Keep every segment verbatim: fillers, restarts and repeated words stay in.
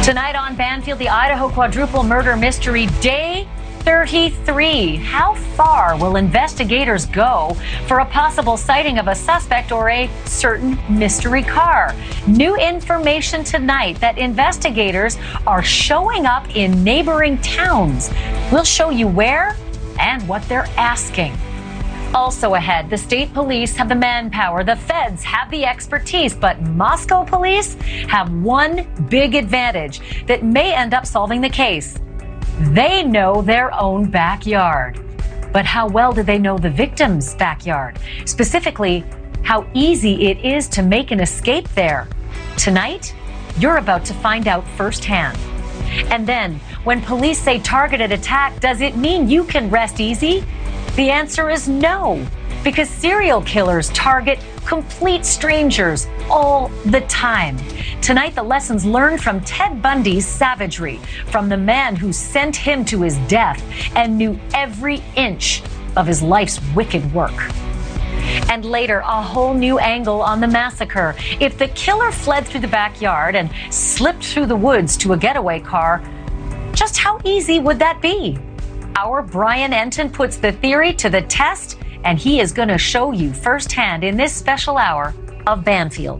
Tonight on Banfield, the Idaho quadruple murder mystery, day thirty-three. How far will investigators go for a possible sighting of a suspect or a certain mystery car? New information tonight that investigators are showing up in neighboring towns. We'll show you where and what they're asking. Also ahead, the state police have the manpower, the feds have the expertise, but Moscow police have one big advantage that may end up solving the case. They know their own backyard. But how well do they know the victim's backyard? Specifically, how easy it is to make an escape there. Tonight, you're about to find out firsthand. And then, when police say targeted attack, does it mean you can rest easy? The answer is no, because serial killers target complete strangers all the time. Tonight, the lessons learned from Ted Bundy's savagery, from the man who sent him to his death and knew every inch of his life's wicked work. And later, a whole new angle on the massacre. If the killer fled through the backyard and slipped through the woods to a getaway car, just how easy would that be? Our Brian Enton puts the theory to the test, and he is going to show you firsthand in this special hour of Banfield.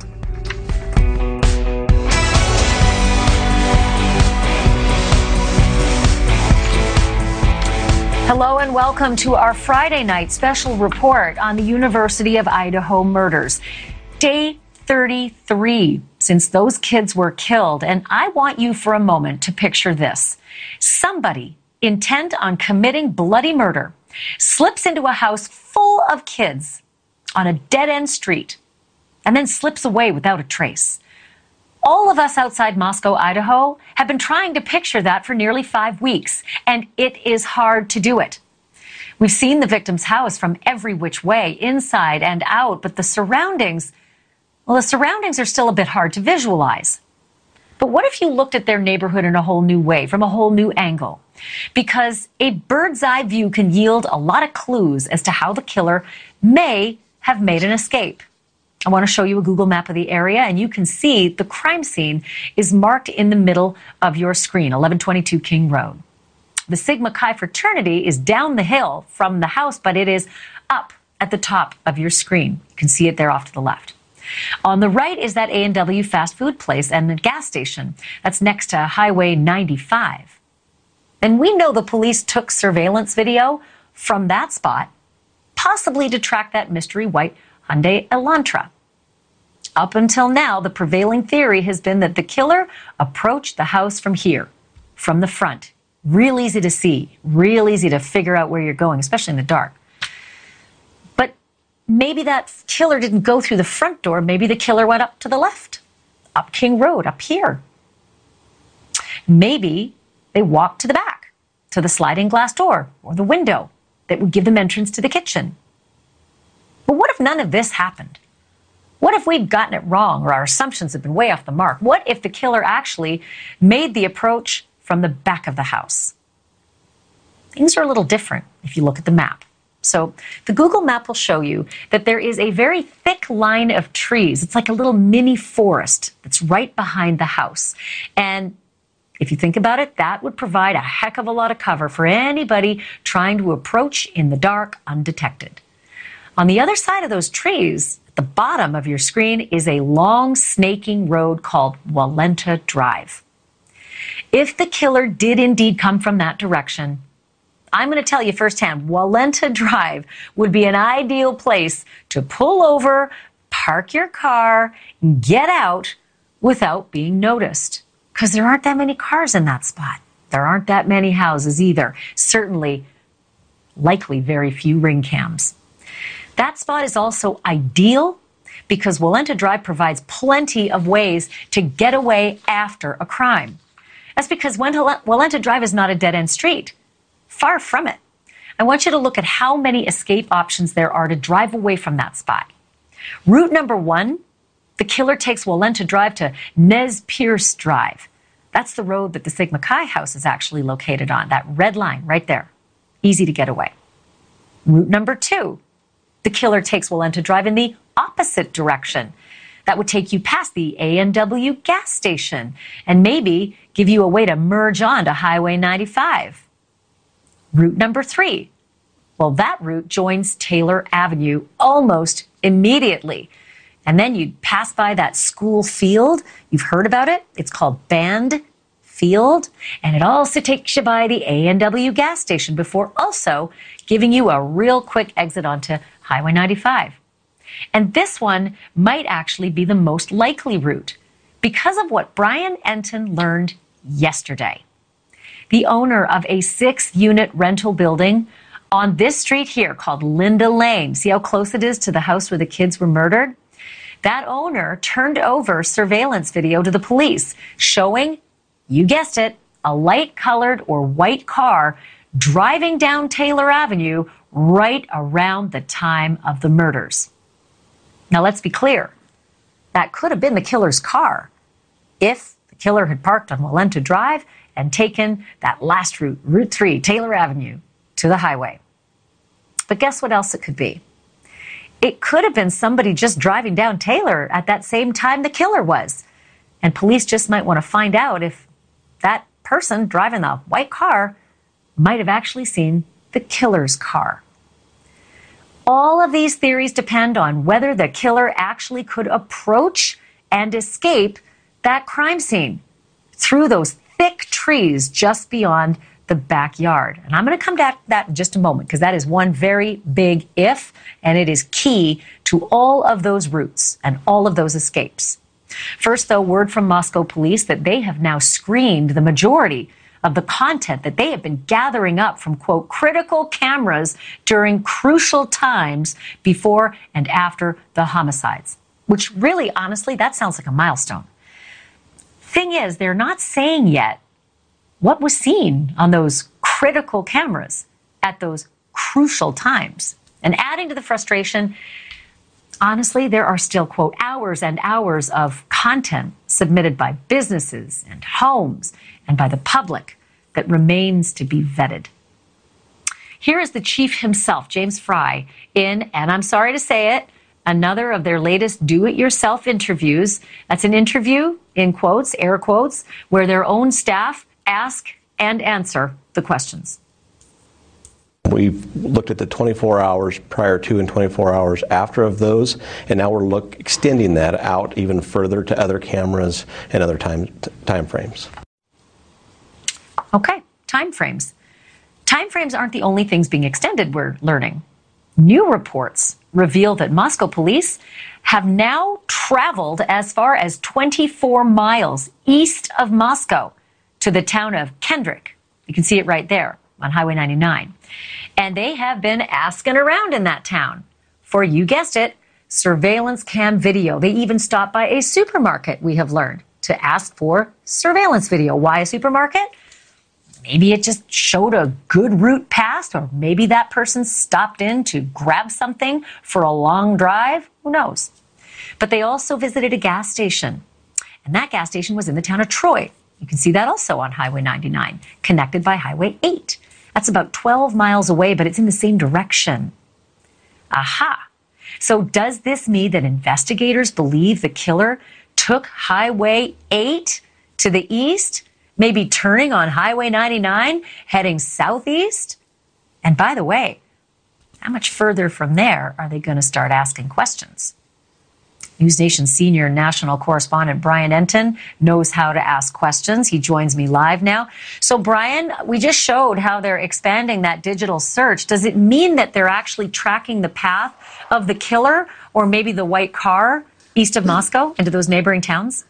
Hello and welcome to our Friday night special report on the University of Idaho murders. Day thirty-three since those kids were killed, and I want you for a moment to picture this. Somebody intent on committing bloody murder slips into a house full of kids on a dead-end street and then slips away without a trace. All of us outside Moscow, Idaho, have been trying to picture that for nearly five weeks, and it is hard to do it. We've seen the victim's house from every which way, inside and out, but the surroundings, well, the surroundings are still a bit hard to visualize. But what if you looked at their neighborhood in a whole new way, from a whole new angle? Because a bird's eye view can yield a lot of clues as to how the killer may have made an escape. I want to show you a Google map of the area, and you can see the crime scene is marked in the middle of your screen, eleven twenty-two King Road. The Sigma Chi fraternity is down the hill from the house, but it is up at the top of your screen. You can see it there off to the left. On the right is that A and W fast food place and the gas station. That's next to Highway ninety-five. And we know the police took surveillance video from that spot, possibly to track that mystery white Hyundai Elantra. Up until now, the prevailing theory has been that the killer approached the house from here, from the front. Real easy to see, real easy to figure out where you're going, especially in the dark. But maybe that killer didn't go through the front door. Maybe the killer went up to the left, up King Road, up here. Maybe they walked to the back, to the sliding glass door or the window that would give them entrance to the kitchen. But what if none of this happened? What if we've gotten it wrong or our assumptions have been way off the mark? What if the killer actually made the approach from the back of the house? Things are a little different if you look at the map. So the Google map will show you that there is a very thick line of trees. It's like a little mini forest that's right behind the house. And if you think about it, that would provide a heck of a lot of cover for anybody trying to approach in the dark undetected. On the other side of those trees, at the bottom of your screen, is a long snaking road called Walenta Drive. If the killer did indeed come from that direction, I'm going to tell you firsthand, Walenta Drive would be an ideal place to pull over, park your car, get out without being noticed. Because there aren't that many cars in that spot. There aren't that many houses either. Certainly, likely very few ring cams. That spot is also ideal because Walenta Drive provides plenty of ways to get away after a crime. That's because Walenta Drive is not a dead-end street. Far from it. I want you to look at how many escape options there are to drive away from that spot. Route number one, the killer takes Walenta Drive to Nez Perce Drive. That's the road that the Sigma Chi house is actually located on, that red line right there. Easy to get away. Route number two, the killer takes Walenta Drive in the opposite direction. that would take you past the A and W gas station and maybe give you a way to merge on to Highway ninety-five. Route number three. Well, that route joins Taylor Avenue almost immediately. And then you'd pass by that school field. You've heard about it. It's called Band Field. And it also takes you by the A and W gas station before also giving you a real quick exit onto Highway ninety-five. And this one might actually be the most likely route because of what Brian Entin learned yesterday. The owner of a six-unit rental building on this street here called Linda Lane. See how close it is to the house where the kids were murdered? That owner turned over surveillance video to the police showing, you guessed it, a light-colored or white car driving down Taylor Avenue right around the time of the murders. Now, let's be clear. That could have been the killer's car if the killer had parked on Walenta Drive and taken that last route, Route three, Taylor Avenue, to the highway. But guess what else it could be? It could have been somebody just driving down Taylor at that same time the killer was. And police just might want to find out if that person driving the white car might have actually seen the killer's car. All of these theories depend on whether the killer actually could approach and escape that crime scene through those thick trees just beyond the backyard. And I'm going to come back to that in just a moment because that is one very big if, and it is key to all of those routes and all of those escapes. First, though, word from Moscow police that they have now screened the majority of the content that they have been gathering up from, quote, critical cameras during crucial times before and after the homicides, which really, honestly, that sounds like a milestone. Thing is, they're not saying yet what was seen on those critical cameras at those crucial times. And adding to the frustration, honestly, there are still, quote, hours and hours of content submitted by businesses and homes and by the public that remains to be vetted. Here is the chief himself, James Fry, in, and I'm sorry to say it, another of their latest do-it-yourself interviews. That's an interview, in quotes, air quotes, where their own staff ask and answer the questions. We've looked at the twenty-four hours prior to and twenty-four hours after of those, and now we're look, extending that out even further to other cameras and other time, time frames. Okay, time frames. Time frames aren't the only things being extended, we're learning. New reports reveal that Moscow police have now traveled as far as twenty-four miles east of Moscow to the town of Kendrick. You can see it right there on Highway ninety-nine. And they have been asking around in that town for, you guessed it, surveillance cam video. They even stopped by a supermarket, we have learned, to ask for surveillance video. Why a supermarket? Maybe it just showed a good route past, or maybe that person stopped in to grab something for a long drive. Who knows? But they also visited a gas station, and that gas station was in the town of Troy. You can see that also on Highway ninety-nine, connected by Highway eight. That's about twelve miles away, but it's in the same direction. Aha! So does this mean that investigators believe the killer took Highway eight to the east, maybe turning on Highway ninety-nine, heading southeast? And by the way, how much further from there are they going to start asking questions? NewsNation senior national correspondent Brian Entin knows how to ask questions. He joins me live now. So, Brian, we just showed how they're expanding that digital search. Does it mean that they're actually tracking the path of the killer or maybe the white car east of Moscow into those neighboring towns?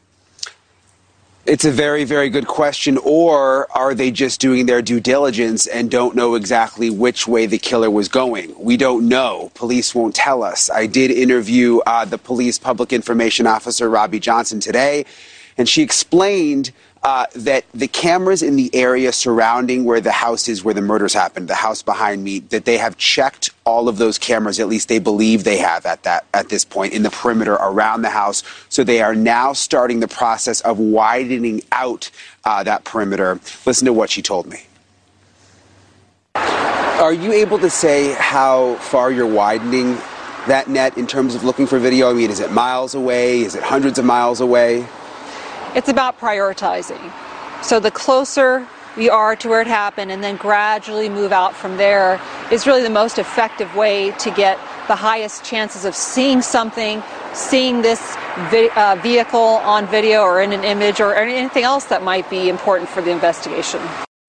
It's a very, very good question. Or are they just doing their due diligence and don't know exactly which way the killer was going? We don't know. Police won't tell us. I did interview uh, the police public information officer, Robbie Johnson, today, and she explained uh, that the cameras in the area surrounding where the house is, where the murders happened, the house behind me, that they have checked all of those cameras, at least they believe they have at that at this point, in the perimeter around the house. So they are now starting the process of widening out uh, that perimeter. Listen to what she told me. Are you able to say how far you're widening that net in terms of looking for video? I mean, is it miles away? Is it hundreds of miles away? It's about prioritizing. So the closer we are to where it happened and then gradually move out from there is really the most effective way to get the highest chances of seeing something, seeing this vi- uh, vehicle on video or in an image or anything else that might be important for the investigation.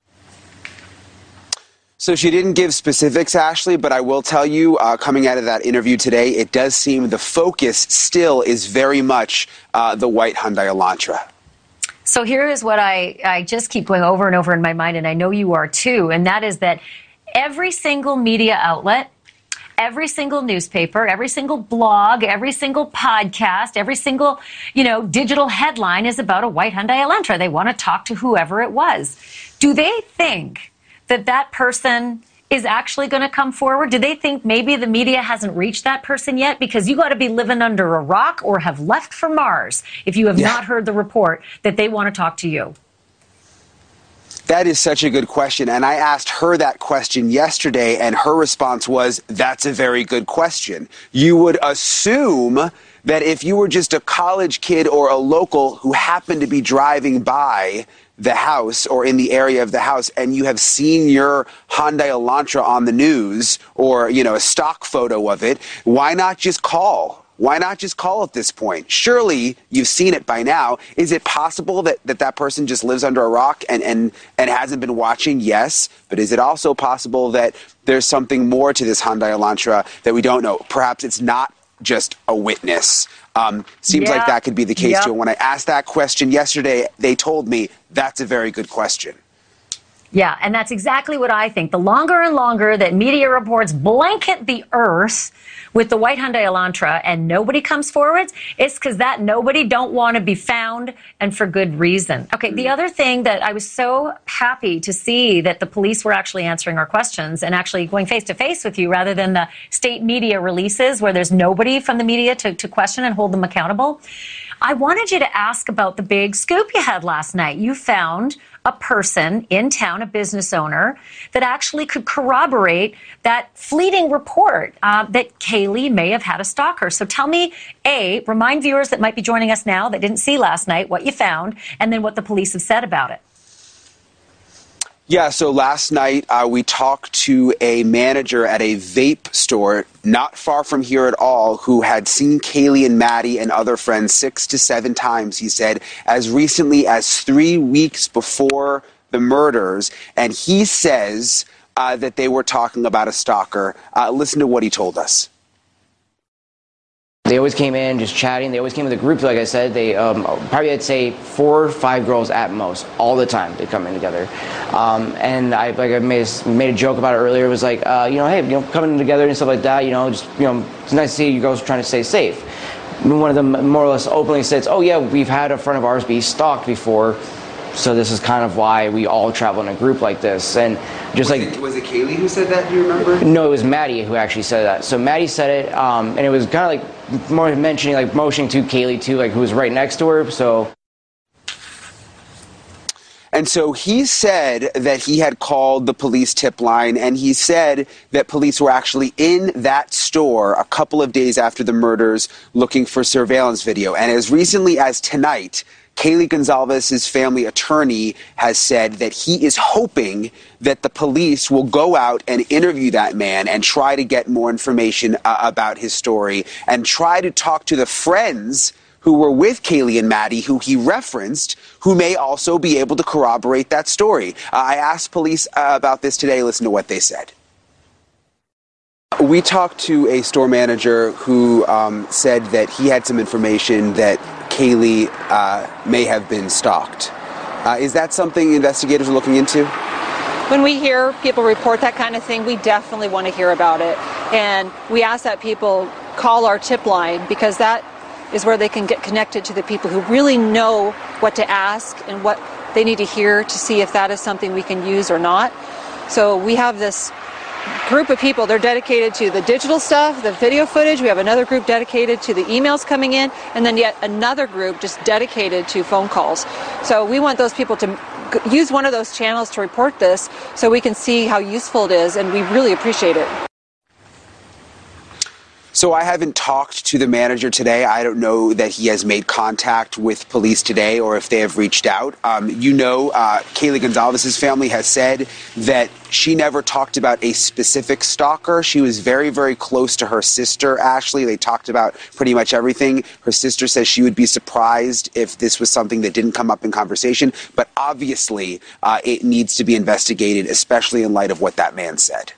So she didn't give specifics, Ashley, but I will tell you, uh, coming out of that interview today, it does seem the focus still is very much uh, the white Hyundai Elantra. So here is what I, I just keep going over and over in my mind, and I know you are too, and that is that every single media outlet, every single newspaper, every single blog, every single podcast, every single, you know, digital headline is about a white Hyundai Elantra. They want to talk to whoever it was. Do they think that that person is actually going to come forward? Do they think maybe the media hasn't reached that person yet? Because you got to be living under a rock or have left for Mars if you have yeah. not heard the report that they want to talk to you. That is such a good question. And I asked her that question yesterday, and her response was, that's a very good question. You would assume that if you were just a college kid or a local who happened to be driving by the house or in the area of the house and you have seen your Hyundai Elantra on the news or, you know, a stock photo of it, why not just call? Why not just call at this point? Surely you've seen it by now. Is it possible that that, that person just lives under a rock and, and, and hasn't been watching? Yes. But is it also possible that there's something more to this Hyundai Elantra that we don't know? Perhaps it's not just a witness. Um, seems yeah. like that could be the case, yep. too. When I asked that question yesterday, they told me that's a very good question. Yeah, and that's exactly what I think. The longer and longer that media reports blanket the earth with the white Hyundai Elantra and nobody comes forward, it's because that nobody don't want to be found, and for good reason. Okay, the other thing that I was so happy to see that the police were actually answering our questions and actually going face-to-face with you rather than the state media releases where there's nobody from the media to, to question and hold them accountable. I wanted you to ask about the big scoop you had last night. You found a person in town, a business owner, that actually could corroborate that fleeting report uh, that Kaylee may have had a stalker. So tell me, A, remind viewers that might be joining us now that didn't see last night what you found, and then what the police have said about it. Yeah, so last night uh, we talked to a manager at a vape store not far from here at all who had seen Kaylee and Maddie and other friends six to seven times, he said, as recently as three weeks before the murders. And he says uh, that they were talking about a stalker. Uh, listen to what he told us. They always came in just chatting. They always came with a group, like I said. They um, probably, I'd say, four or five girls at most, all the time. They come in together. Um, and I, like I made, made a joke about it earlier. It was like, uh, you know, hey, you know, coming together and stuff like that. You know, just you know, it's nice to see you girls trying to stay safe. One of them more or less openly says, "Oh yeah, we've had a friend of ours be stalked before." So this is kind of why we all travel in a group like this. And just was like it, was it Kaylee who said that? Do you remember? No, it was Maddie who actually said that. So Maddie said it, um, and it was kind of like more mentioning, like motioning to Kaylee too, like who was right next to her. So. And so he said that he had called the police tip line, and he said that police were actually in that store a couple of days after the murders looking for surveillance video. And as recently as tonight, Kaylee Gonzalez's family attorney has said that he is hoping that the police will go out and interview that man and try to get more information uh, about his story and try to talk to the friends who were with Kaylee and Maddie, who he referenced, who may also be able to corroborate that story. Uh, I asked police uh, about this today. Listen to what they said. We talked to a store manager who um, said that he had some information that Kaylee uh, may have been stalked. Uh, is that something investigators are looking into? When we hear people report that kind of thing, we definitely want to hear about it. And we ask that people call our tip line, because that is where they can get connected to the people who really know what to ask and what they need to hear to see if that is something we can use or not. So we have this group of people. They're dedicated to the digital stuff, the video footage. We have another group dedicated to the emails coming in, and then yet another group just dedicated to phone calls. So we want those people to use one of those channels to report this so we can see how useful it is, and we really appreciate it. So I haven't talked to the manager today. I don't know that he has made contact with police today or if they have reached out. Um, you know, uh, Kaylee Gonzalez's family has said that she never talked about a specific stalker. She was very, very close to her sister, Ashley. They talked about pretty much everything. Her sister says she would be surprised if this was something that didn't come up in conversation. But obviously, uh, it needs to be investigated, especially in light of what that man said.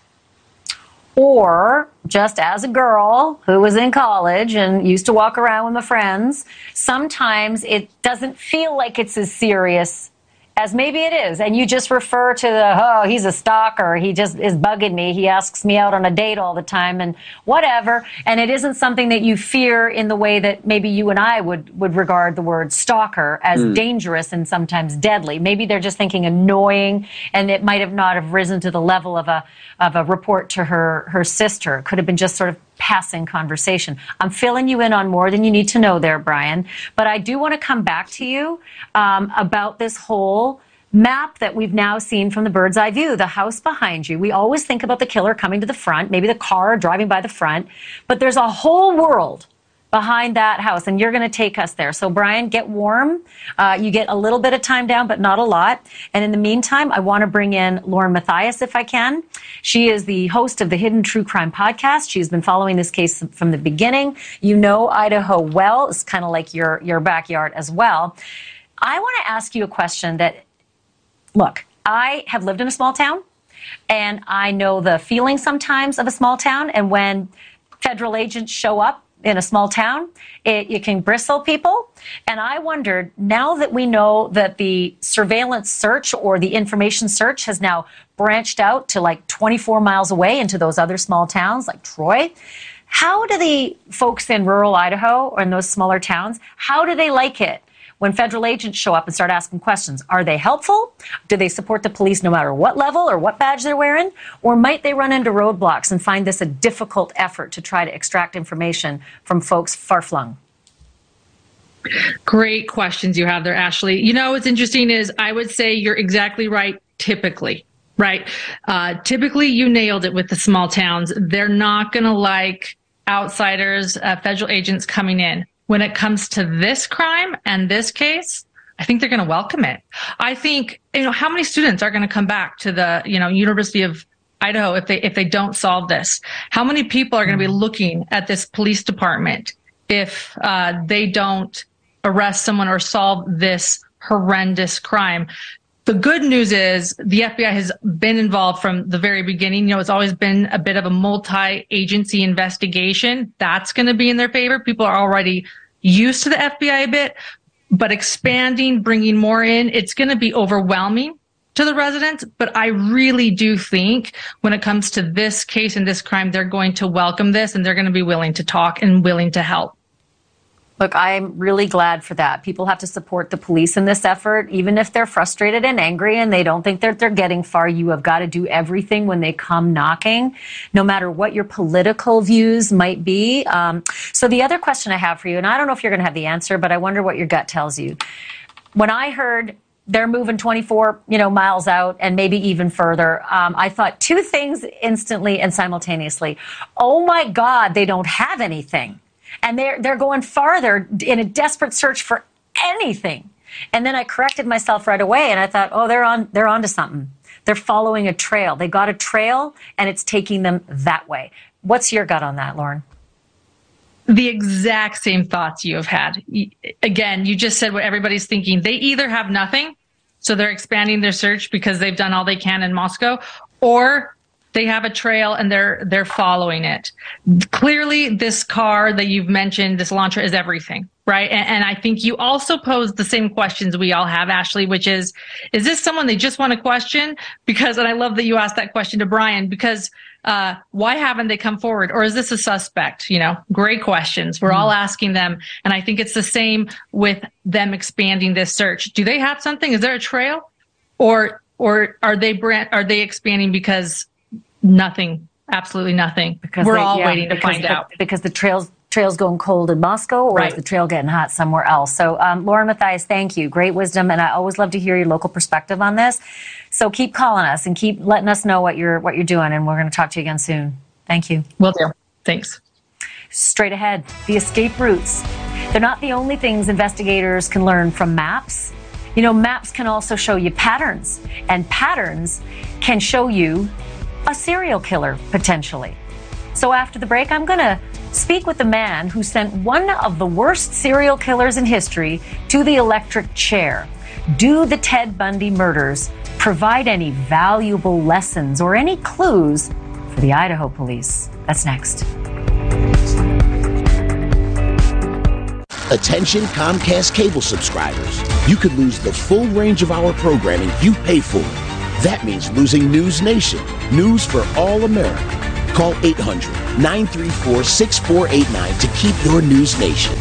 Or just as a girl who was in college and used to walk around with my friends, sometimes it doesn't feel like it's as serious as maybe it is. And you just refer to the, oh, he's a stalker. He just is bugging me. He asks me out on a date all the time and whatever. And it isn't something that you fear in the way that maybe you and I would, would regard the word stalker as mm. dangerous and sometimes deadly. Maybe they're just thinking annoying, and it might have not have risen to the level of a, of a report to her, her sister. It could have been just sort of passing conversation. I'm filling you in on more than you need to know there, Brian. But I do want to come back to you um, about this whole map that we've now seen from the bird's eye view, the house behind you. We always think about the killer coming to the front, maybe the car driving by the front, but there's a whole world behind that house, and you're going to take us there. So, Brian, get warm. Uh, you get a little bit of time down, but not a lot. And in the meantime, I want to bring in Lauren Matthias, if I can. She is the host of the Hidden True Crime podcast. She's been following this case from the beginning. You know Idaho well. It's kind of like your, your backyard as well. I want to ask you a question that, look, I have lived in a small town, and I know the feeling sometimes of a small town. And when federal agents show up in a small town, it, it can bristle people. And I wondered, now that we know that the surveillance search or the information search has now branched out to like twenty-four miles away into those other small towns like Troy, how do the folks in rural Idaho or in those smaller towns, how do they like it when federal agents show up and start asking questions? Are they helpful? Do they support the police no matter what level or what badge they're wearing? Or might they run into roadblocks and find this a difficult effort to try to extract information from folks far-flung? Great questions you have there, Ashley. You know, what's interesting is I would say you're exactly right, typically, right? Uh, typically, you nailed it with the small towns. They're not going to like outsiders, uh, federal agents coming in. When it comes to this crime and this case, I think they're going to welcome it. I think, you know, how many students are going to come back to the, you know, University of Idaho if they if they don't solve this? How many people are going to be looking at this police department if uh, they don't arrest someone or solve this horrendous crime? The good news is the F B I has been involved from the very beginning. You know, it's always been a bit of a multi-agency investigation. That's going to be in their favor. People are already used to the F B I a bit, but expanding, bringing more in, it's going to be overwhelming to the residents. But I really do think when it comes to this case and this crime, they're going to welcome this and they're going to be willing to talk and willing to help. Look, I'm really glad for that. People have to support the police in this effort, even if they're frustrated and angry and they don't think that they're getting far. You have got to do everything when they come knocking, no matter what your political views might be. Um, so the other question I have for you, and I don't know if you're going to have the answer, but I wonder what your gut tells you. When I heard they're moving twenty-four, you know, miles out and maybe even further, um, I thought two things instantly and simultaneously. Oh my God, they don't have anything. And they're, they're going farther in a desperate search for anything. And then I corrected myself right away and I thought, oh, they're on, they're onto something. They're following a trail. They got a trail and it's taking them that way. What's your gut on that, Lauren? The exact same thoughts you have had. Again, you just said what everybody's thinking. They either have nothing, so they're expanding their search because they've done all they can in Moscow, or they have a trail and they're they're following it. Clearly, this car that you've mentioned, this Elantra, is everything, right? And, and I think you also posed the same questions we all have, Ashley, which is, is this someone they just want to question? Because, and I love that you asked that question to Brian, because uh, why haven't they come forward? Or is this a suspect? You know, great questions. We're mm. all asking them. And I think it's the same with them expanding this search. Do they have something? Is there a trail? Or or are they brand, are they expanding because nothing, absolutely nothing? Because we're they, all yeah, waiting to find the, out. Because the trail's trail's going cold in Moscow, or right. is the trail getting hot somewhere else? So, um, Lauren Matthias, thank you. Great wisdom, and I always love to hear your local perspective on this. So keep calling us and keep letting us know what you're what you're doing, and we're going to talk to you again soon. Thank you. Will do. Thanks. Straight ahead, the escape routes. They're not the only things investigators can learn from maps. You know, maps can also show you patterns, and patterns can show you a serial killer, potentially. So after the break, I'm going to speak with the man who sent one of the worst serial killers in history to the electric chair. Do the Ted Bundy murders provide any valuable lessons or any clues for the Idaho police? That's next. Attention Comcast cable subscribers. You could lose the full range of our programming you pay for. That means losing News Nation, news for all America. Call eight hundred, nine three four, six four eight nine to keep your News Nation.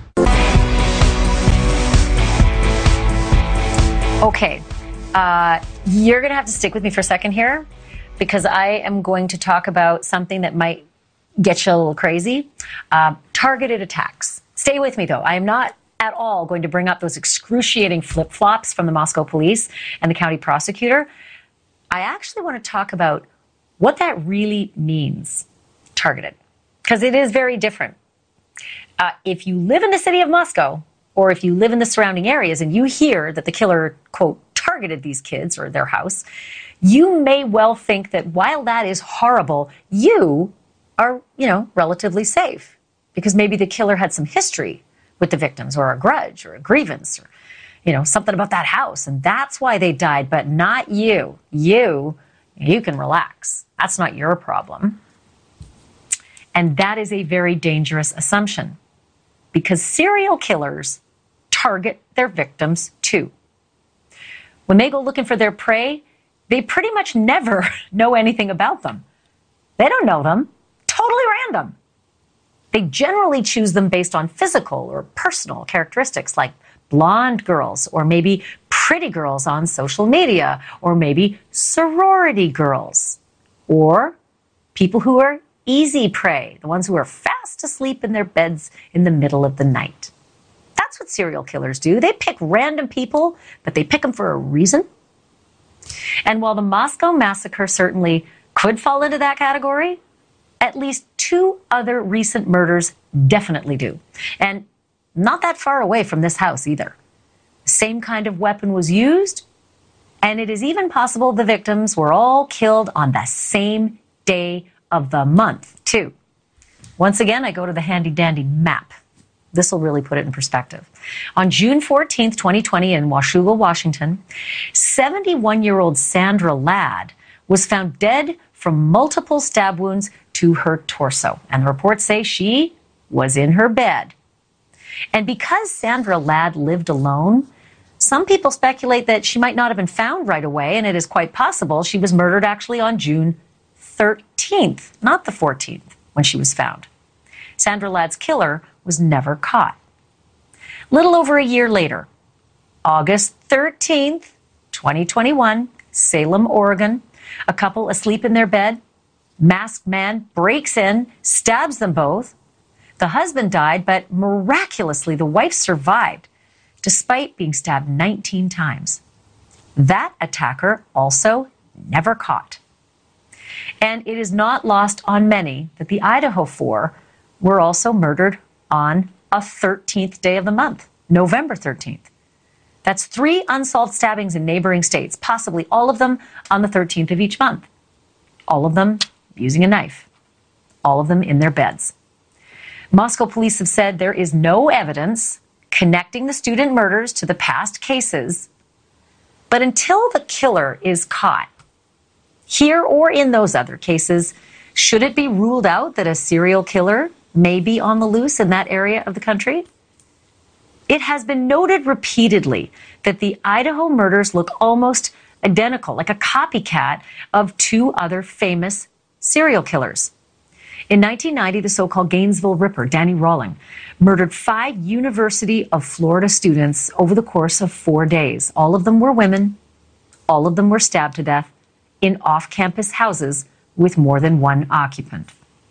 Okay, uh, you're going to have to stick with me for a second here because I am going to talk about something that might get you a little crazy. Uh, targeted attacks. Stay with me, though. I am not at all going to bring up those excruciating flip-flops from the Moscow police and the county prosecutor. I actually want to talk about what that really means, targeted, because it is very different. Uh, if you live in the city of Moscow, or if you live in the surrounding areas and you hear that the killer, quote, targeted these kids or their house, you may well think that while that is horrible, you are, you know, relatively safe because maybe the killer had some history with the victims or a grudge or a grievance or, you know, something about that house. And that's why they died, but not you. You, you can relax. That's not your problem. And that is a very dangerous assumption because serial killers target their victims too. When they go looking for their prey, they pretty much never know anything about them. They don't know them. Totally random. They generally choose them based on physical or personal characteristics like blonde girls or maybe pretty girls on social media or maybe sorority girls or people who are easy prey, the ones who are fast asleep in their beds in the middle of the night. That's what serial killers do. They pick random people, but they pick them for a reason. And while the Moscow massacre certainly could fall into that category, at least two other recent murders definitely do. And not that far away from this house either. The same kind of weapon was used, and it is even possible the victims were all killed on the same day of the month, too. Once again, I go to the handy-dandy map. This will really put it in perspective. On June fourteenth, twenty twenty, in Washougal, Washington, seventy-one-year-old Sandra Ladd was found dead from multiple stab wounds to her torso. And reports say she was in her bed. And because Sandra Ladd lived alone, some people speculate that she might not have been found right away, and it is quite possible she was murdered actually on June thirteenth, not the fourteenth, when she was found. Sandra Ladd's killer was never caught. Little over a year later, August thirteenth, twenty twenty-one, Salem, Oregon, a couple asleep in their bed, masked man breaks in, stabs them both. The husband died, but miraculously the wife survived, despite being stabbed nineteen times. That attacker also never caught. And it is not lost on many that the Idaho Four were also murdered on a thirteenth day of the month, November thirteenth. That's three unsolved stabbings in neighboring states, possibly all of them on the thirteenth of each month. All of them using a knife. All of them in their beds. Moscow police have said there is no evidence connecting the student murders to the past cases. But until the killer is caught, here or in those other cases, should it be ruled out that a serial killer may be on the loose in that area of the country? It has been noted repeatedly that the Idaho murders look almost identical, like a copycat of two other famous serial killers. In nineteen ninety, the so-called Gainesville Ripper, Danny Rawling, murdered five University of Florida students over the course of four days. All of them were women. All of them were stabbed to death in off-campus houses with more than one occupant.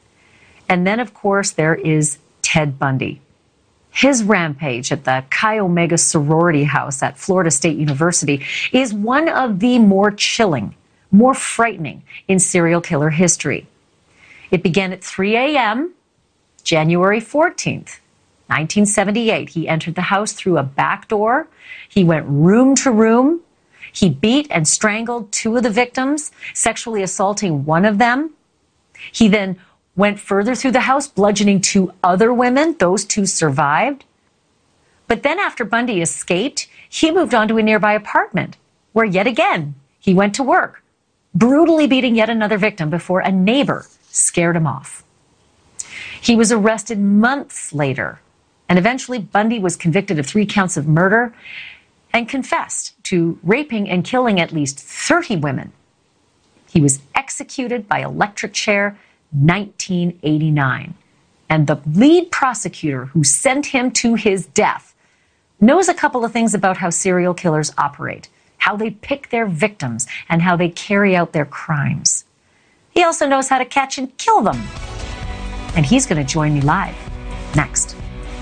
And then, of course, there is Ted Bundy. His rampage at the Chi Omega sorority house at Florida State University is one of the more chilling, more frightening in serial killer history. It began at three a.m. January fourteenth, nineteen seventy-eight, he entered the house through a back door. He went room to room. He beat and strangled two of the victims, sexually assaulting one of them. He then went further through the house, bludgeoning two other women. Those two survived. But then after Bundy escaped, he moved on to a nearby apartment where yet again he went to work, brutally beating yet another victim before a neighbor scared him off. He was arrested months later, and eventually Bundy was convicted of three counts of murder and confessed to raping and killing at least thirty women. He was executed by electric chair nineteen eighty-nine. And the lead prosecutor who sent him to his death knows a couple of things about how serial killers operate, how they pick their victims, and how they carry out their crimes. He also knows how to catch and kill them. And he's going to join me live next.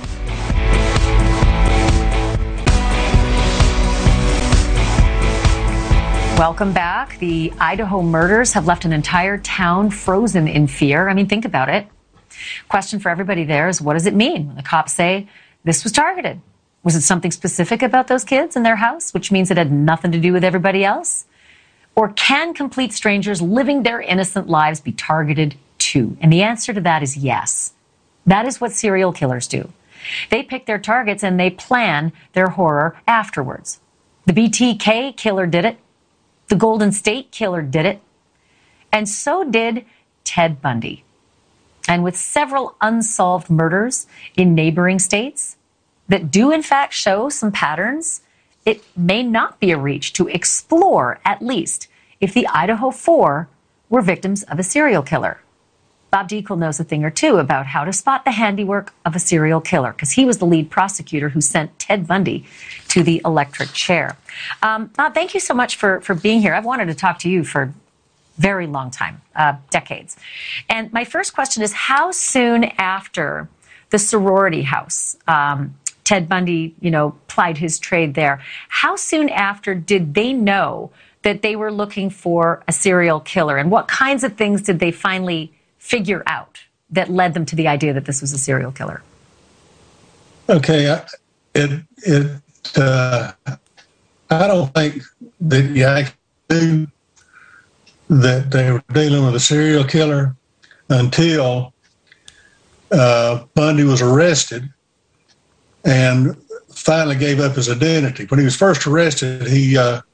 Welcome back. The Idaho murders have left an entire town frozen in fear. I mean, think about it. Question for everybody there is, what does it mean when the cops say this was targeted? Was it something specific about those kids in their house, which means it had nothing to do with everybody else? Or can complete strangers living their innocent lives be targeted too? And the answer to that is yes. That is what serial killers do. They pick their targets and they plan their horror afterwards. The B T K killer did it. The Golden State Killer did it, and so did Ted Bundy. And with several unsolved murders in neighboring states that do in fact show some patterns, it may not be a reach to explore, at least, if the Idaho Four were victims of a serial killer. Bob Deacle knows a thing or two about how to spot the handiwork of a serial killer, because he was the lead prosecutor who sent Ted Bundy to the electric chair. Um, Bob, thank you so much for, for being here. I've wanted to talk to you for a very long time, uh, decades. And my first question is, how soon after the sorority house, um, Ted Bundy, you know, plied his trade there, how soon after did they know that they were looking for a serial killer? And what kinds of things did they finally figure out that led them to the idea that this was a serial killer? Okay, it it uh, I don't think that you actually knew that they were dealing with a serial killer until uh, Bundy was arrested and finally gave up his identity. When he was first arrested, he uh,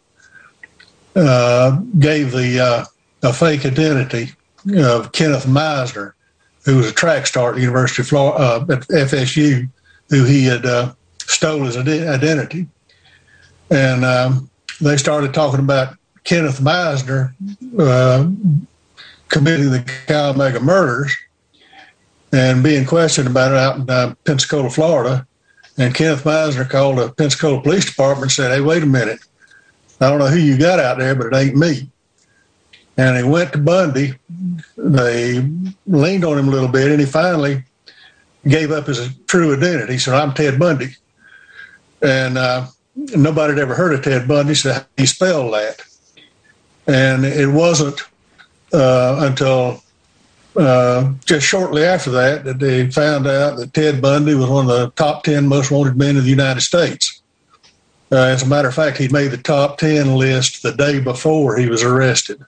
uh, gave the uh, a fake identity of Kenneth Meisner, who was a track star at the University of Florida, uh, at F S U, who he had uh, stole his identity. And um, they started talking about Kenneth Meisner uh, committing the Chi Omega murders and being questioned about it out in uh, Pensacola, Florida. And Kenneth Meisner called the Pensacola Police Department and said, "Hey, wait a minute. I don't know who you got out there, but it ain't me." And he went to Bundy. They leaned on him a little bit, and he finally gave up his true identity. He said, "I'm Ted Bundy." And uh, nobody had ever heard of Ted Bundy, so he spelled that. And it wasn't uh, until uh, just shortly after that that they found out that Ted Bundy was one of the top ten most wanted men in the United States. Uh, as a matter of fact, he made the top ten list the day before he was arrested.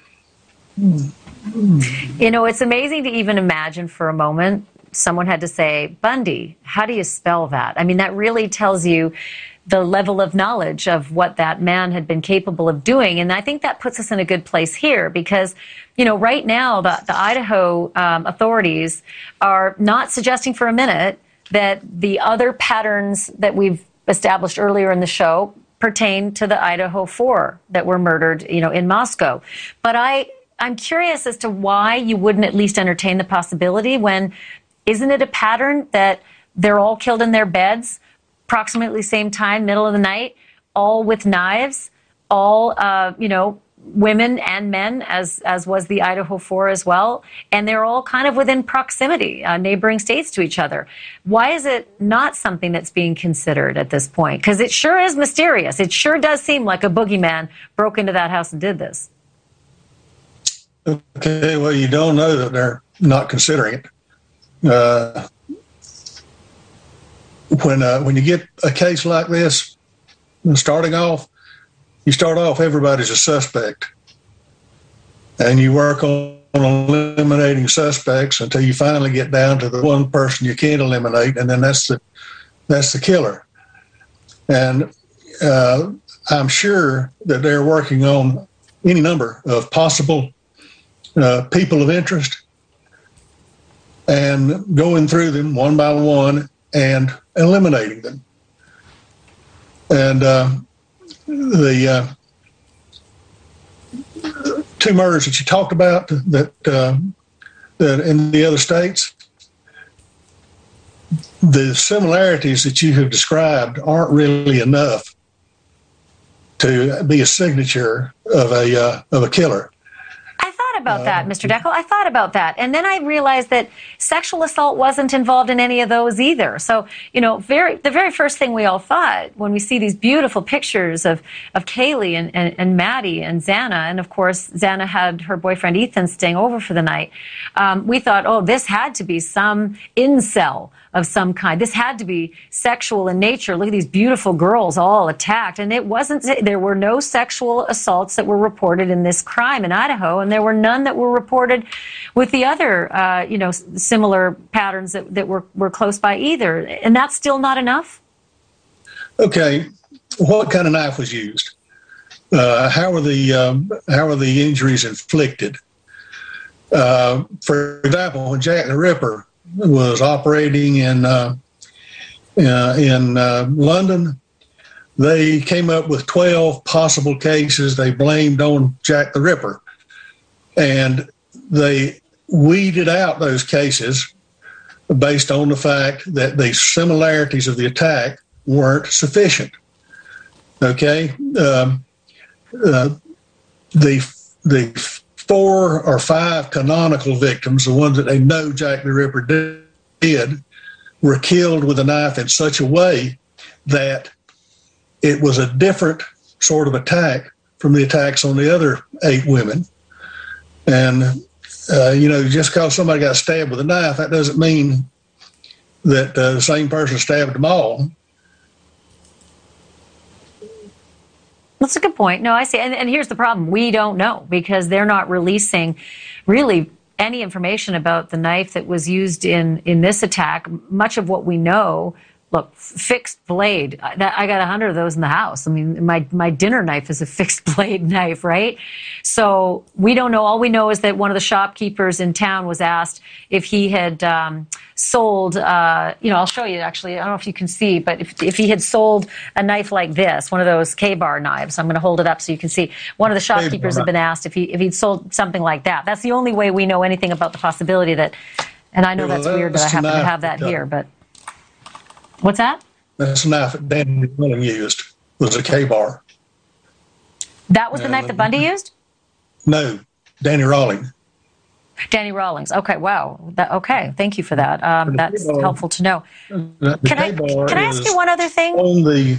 You know, it's amazing to even imagine for a moment someone had to say, "Bundy, how do you spell that?" I mean, that really tells you the level of knowledge of what that man had been capable of doing. And I think that puts us in a good place here because, you know, right now the, the Idaho um, authorities are not suggesting for a minute that the other patterns that we've established earlier in the show pertain to the Idaho Four that were murdered, you know, in Moscow. But I... I'm curious as to why you wouldn't at least entertain the possibility when, isn't it a pattern that they're all killed in their beds, approximately same time, middle of the night, all with knives, all, uh, you know, women and men, as as was the Idaho Four as well, and they're all kind of within proximity, uh, neighboring states to each other. Why is it not something that's being considered at this point? Because it sure is mysterious. It sure does seem like a boogeyman broke into that house and did this. Okay, well, you don't know that they're not considering it. uh, when uh, when you get a case like this, starting off, you start off, everybody's a suspect. And you work on eliminating suspects until you finally get down to the one person you can't eliminate, and then that's the that's the killer. And uh, I'm sure that they're working on any number of possible uh, people of interest and going through them one by one and eliminating them. And uh, the uh, two murders that you talked about that, uh, that in the other states, the similarities that you have described aren't really enough to be a signature of a uh, of a killer. I thought about that, Mister Deckel. I thought about that. And then I realized that sexual assault wasn't involved in any of those either. So, you know, very the very first thing we all thought when we see these beautiful pictures of, of Kaylee and, and, and Maddie and Xana, and of course, Xana had her boyfriend Ethan staying over for the night, um, we thought, oh, this had to be some incel of some kind. This had to be sexual in nature. Look at these beautiful girls all attacked. And it wasn't, there were no sexual assaults that were reported in this crime in Idaho, and there were none that were reported with the other, uh, you know, similar patterns that, that were, were close by either. And that's still not enough? Okay. What kind of knife was used? Uh, how were the, um, how were the injuries inflicted? Uh, for example, when Jack the Ripper was operating in uh, uh, in uh, London, they came up with twelve possible cases they blamed on Jack the Ripper. And they weeded out those cases based on the fact that the similarities of the attack weren't sufficient. Okay? Um, uh, the the four or five canonical victims, the ones that they know Jack the Ripper did, were killed with a knife in such a way that it was a different sort of attack from the attacks on the other eight women. And, uh, you know, just because somebody got stabbed with a knife, that doesn't mean that uh, the same person stabbed them all. That's a good point. No, I see. And, and here's the problem. We don't know because they're not releasing really any information about the knife that was used in, in this attack. Much of what we know, look, fixed blade. I, that, I got a hundred of those in the house. I mean, my, my dinner knife is a fixed blade knife, right? So we don't know. All we know is that one of the shopkeepers in town was asked if he had um, sold, uh, you know, I'll show you actually. I don't know if you can see, but if, if he had sold a knife like this, one of those K-bar knives, I'm going to hold it up so you can see. One of the shopkeepers had been asked if he if he'd sold something like that. That's the only way we know anything about the possibility that, and I know that's weird that I happen to have that here, but what's that? That's a knife that Danny Rawling used, was a K-bar. That was the knife that Bundy used? No, Danny Rawling. Danny Rawlings. Okay, wow. That, okay, thank you for that. Um, that's K-bar, helpful to know. The can I can I ask you one other thing? On the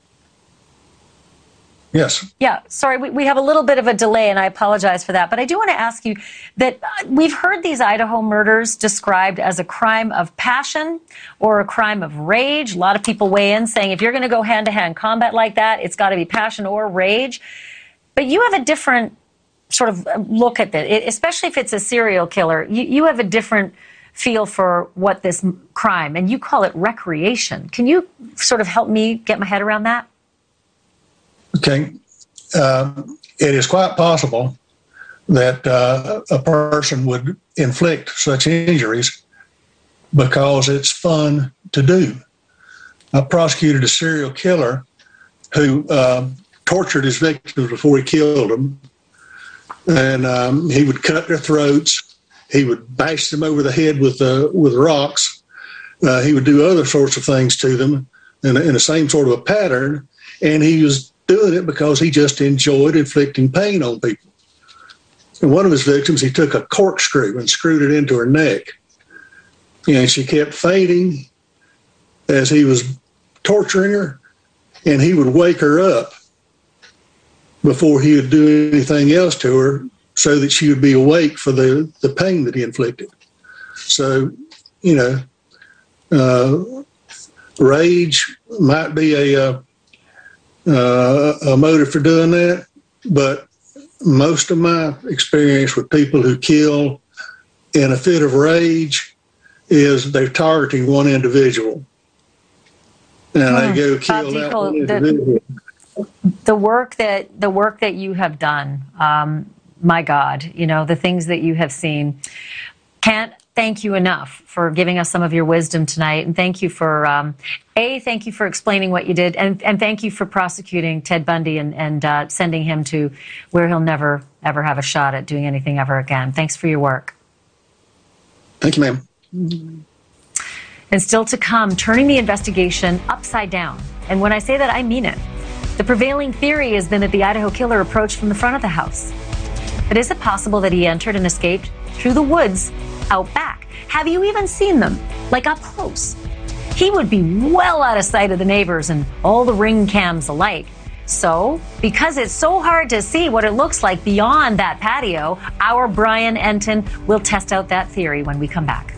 yes. Yeah, sorry, we, we have a little bit of a delay, and I apologize for that. But I do want to ask you that uh, we've heard these Idaho murders described as a crime of passion or a crime of rage. A lot of people weigh in saying if you're going to go hand-to-hand combat like that, it's got to be passion or rage. But you have a different sort of look at it, especially if it's a serial killer. You, you have a different feel for what this crime, and you call it recreation. Can you sort of help me get my head around that? Okay. Uh, it is quite possible that uh, a person would inflict such injuries because it's fun to do. I prosecuted a serial killer who uh, tortured his victims before he killed them. And um, he would cut their throats. He would bash them over the head with uh, with rocks. Uh, he would do other sorts of things to them in, in the same sort of a pattern. And he was doing it because he just enjoyed inflicting pain on people. And one of his victims, he took a corkscrew and screwed it into her neck. And she kept fainting as he was torturing her. And he would wake her up before he would do anything else to her so that she would be awake for the, the pain that he inflicted. So you know, uh, rage might be a, uh, uh, a motive for doing that, but most of my experience with people who kill in a fit of rage is they're targeting one individual, and hmm. they go kill Bob that Dickel, one individual. The, the work that the work that you have done, um, my God, you know, the things that you have seen, can't thank you enough for giving us some of your wisdom tonight, and thank you for um, a thank you for explaining what you did, and, and thank you for prosecuting Ted Bundy and, and uh, sending him to where he'll never ever have a shot at doing anything ever again. Thanks for your work. Thank you, ma'am. Mm-hmm. And still to come, turning the investigation upside down. And when I say that, I mean it. The prevailing theory has been that the Idaho killer approached from the front of the house. But is it possible that he entered and escaped through the woods out back? Have you even seen them, like up close? He would be well out of sight of the neighbors and all the ring cams alike. So, because it's so hard to see what it looks like beyond that patio, our Brian Entin will test out that theory when we come back.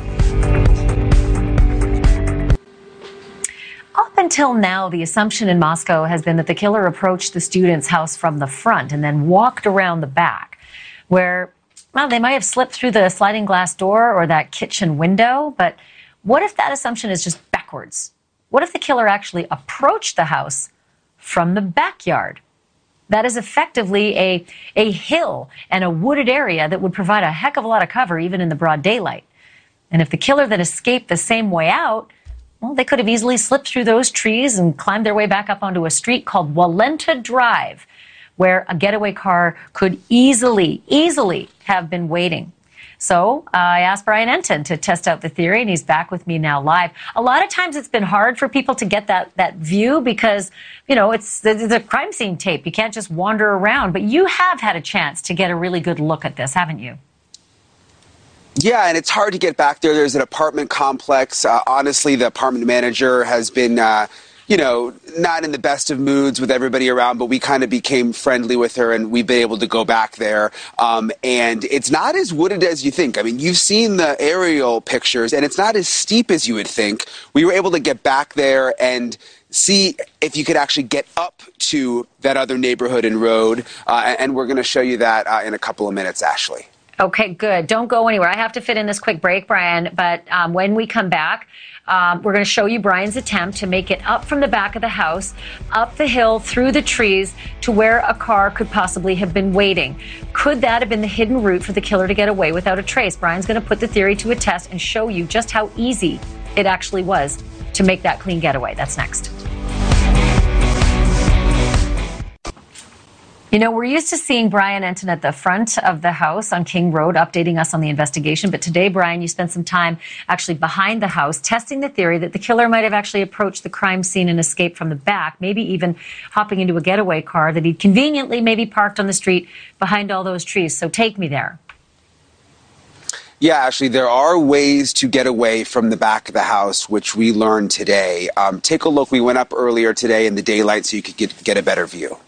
Up until now, the assumption in Moscow has been that the killer approached the student's house from the front and then walked around the back, where, well, they might have slipped through the sliding glass door or that kitchen window. But what if that assumption is just backwards? What if the killer actually approached the house from the backyard? That is effectively a, a hill and a wooded area that would provide a heck of a lot of cover even in the broad daylight. And if the killer then escaped the same way out, well, they could have easily slipped through those trees and climbed their way back up onto a street called Walenta Drive, where a getaway car could easily, easily have been waiting. So uh, I asked Brian Entin to test out the theory, and he's back with me now live. A lot of times it's been hard for people to get that that view because, you know, it's the, the crime scene tape. You can't just wander around. But you have had a chance to get a really good look at this, haven't you? Yeah, and it's hard to get back there. There's an apartment complex. Uh, honestly, the apartment manager has been, uh, you know, not in the best of moods with everybody around, but we kind of became friendly with her, and we've been able to go back there. Um, and it's not as wooded as you think. I mean, you've seen the aerial pictures, and it's not as steep as you would think. We were able to get back there and see if you could actually get up to that other neighborhood and road, uh, and we're going to show you that uh, in a couple of minutes, Ashley. Okay, good. Don't go anywhere. I have to fit in this quick break, Brian, but um, when we come back, um, we're going to show you Brian's attempt to make it up from the back of the house, up the hill, through the trees, to where a car could possibly have been waiting. Could that have been the hidden route for the killer to get away without a trace? Brian's going to put the theory to a test and show you just how easy it actually was to make that clean getaway. That's next. You know, we're used to seeing Brian Entin at the front of the house on King Road updating us on the investigation. But today, Brian, you spent some time actually behind the house testing the theory that the killer might have actually approached the crime scene and escaped from the back, maybe even hopping into a getaway car that he'd conveniently maybe parked on the street behind all those trees. So take me there. Yeah, actually, there are ways to get away from the back of the house, which we learned today. Um, take a look. We went up earlier today in the daylight so you could get, get a better view.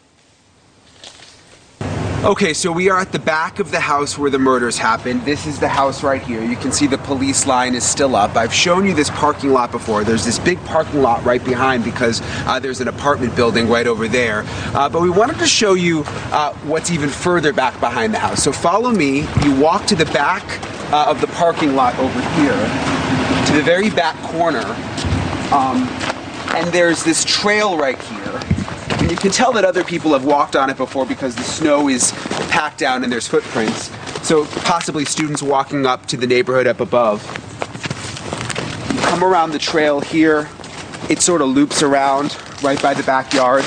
Okay, so we are at the back of the house where the murders happened. This is the house right here. You can see the police line is still up. I've shown you this parking lot before. There's this big parking lot right behind because uh, there's an apartment building right over there. Uh, but we wanted to show you uh, what's even further back behind the house. So follow me. You walk to the back uh, of the parking lot over here, to the very back corner. Um, and there's this trail right here. And you can tell that other people have walked on it before because the snow is packed down and there's footprints. So possibly students walking up to the neighborhood up above. You come around the trail here. It sort of loops around right by the backyard.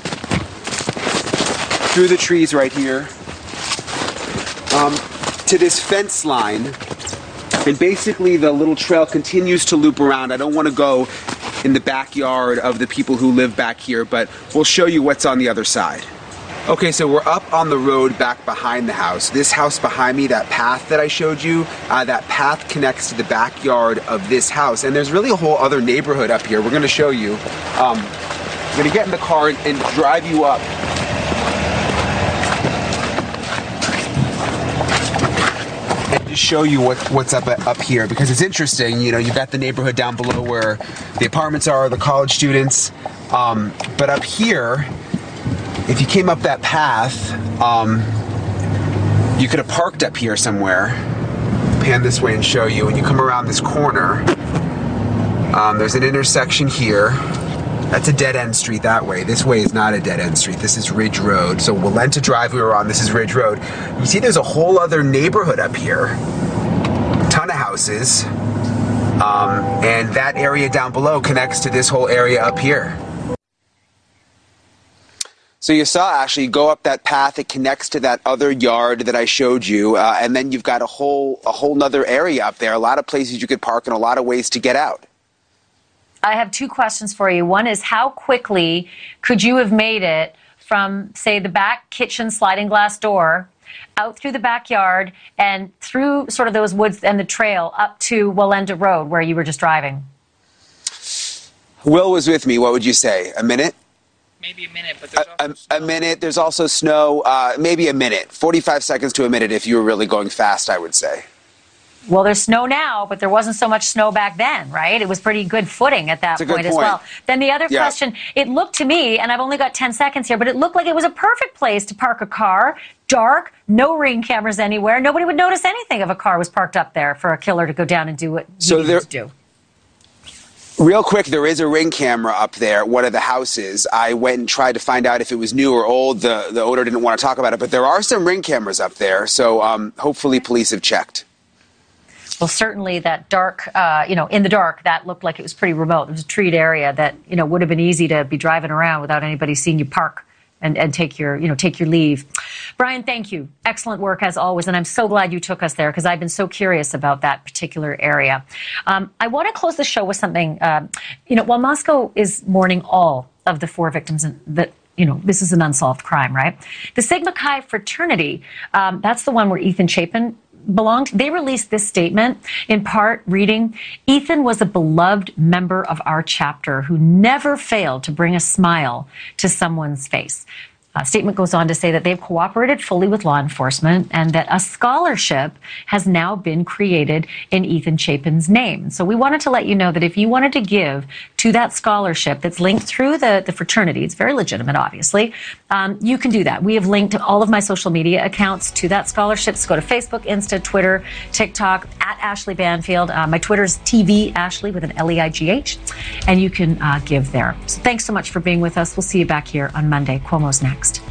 Through the trees right here. Um, to this fence line. And basically the little trail continues to loop around. I don't want to go in the backyard of the people who live back here, but we'll show you what's on the other side. Okay, so we're up on the road back behind the house. This house behind me, that path that I showed you, uh, that path connects to the backyard of this house. And there's really a whole other neighborhood up here. We're going to show you. Um, I'm going to get in the car and, and drive you up. And just show you what, what's up up here because it's interesting. You know, you've got the neighborhood down below where the apartments are, the college students. Um, but up here, if you came up that path, um, you could have parked up here somewhere. Pan this way and show you. And you come around this corner. Um, there's an intersection here. That's a dead-end street that way. This way is not a dead-end street. This is Ridge Road. So Walenta Drive we were on, this is Ridge Road. You see there's a whole other neighborhood up here. A ton of houses. Um, and that area down below connects to this whole area up here. So you saw, Ashley, go up that path. It connects to that other yard that I showed you. Uh, and then you've got a whole, a whole nother area up there. A lot of places you could park and a lot of ways to get out. I have two questions for you. One is, how quickly could you have made it from, say, the back kitchen sliding glass door out through the backyard and through sort of those woods and the trail up to Walenta Road where you were just driving? Will was with me. What would you say? A minute? Maybe a minute, but there's a, also a, snow. a minute. There's also snow. Uh, maybe a minute. forty-five seconds to a minute if you were really going fast, I would say. Well, there's snow now, but there wasn't so much snow back then, right? It was pretty good footing at that That's a point good as point. well. Then the other Yeah. question, it looked to me, and I've only got ten seconds here, but it looked like it was a perfect place to park a car. Dark, no ring cameras anywhere. Nobody would notice anything if a car was parked up there for a killer to go down and do what he So needed there- to do. Real quick, there is a ring camera up there at one of the houses. I went and tried to find out if it was new or old. The, the owner didn't want to talk about it, but there are some ring cameras up there, so um, hopefully police have checked. Well, certainly that dark, uh, you know, in the dark, that looked like it was pretty remote. It was a treed area that, you know, would have been easy to be driving around without anybody seeing you park and, and take your, you know, take your leave. Brian, thank you. Excellent work as always. And I'm so glad you took us there because I've been so curious about that particular area. Um, I want to close the show with something, uh, you know, while Moscow is mourning all of the four victims that, you know, this is an unsolved crime, right? The Sigma Chi fraternity, um, that's the one where Ethan Chapin belonged. They released this statement in part reading, Ethan was a beloved member of our chapter who never failed to bring a smile to someone's face. A statement goes on to say that they've cooperated fully with law enforcement and that a scholarship has now been created in Ethan Chapin's name. So we wanted to let you know that if you wanted to give to that scholarship that's linked through the, the fraternity, it's very legitimate, obviously, um, you can do that. We have linked all of my social media accounts to that scholarship. So go to Facebook, Insta, Twitter, TikTok, at Ashley Banfield. Uh, my Twitter's T V Ashley with an L E I G H, and you can uh, give there. So thanks so much for being with us. We'll see you back here on Monday. Cuomo's next.